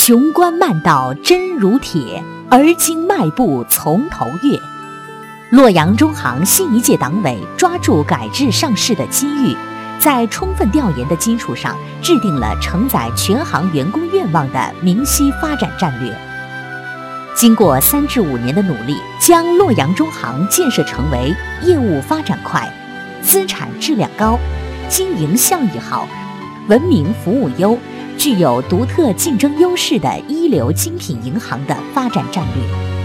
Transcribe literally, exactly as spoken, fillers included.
雄关漫道真如铁，而今迈步从头越。洛阳中行新一届党委抓住改制上市的机遇，在充分调研的基础上，制定了承载全行员工愿望的明晰发展战略。经过三至五年的努力，将洛阳中行建设成为业务发展快、资产质量高、经营效益好、文明服务优、具有独特竞争优势的一流精品银行的发展战略。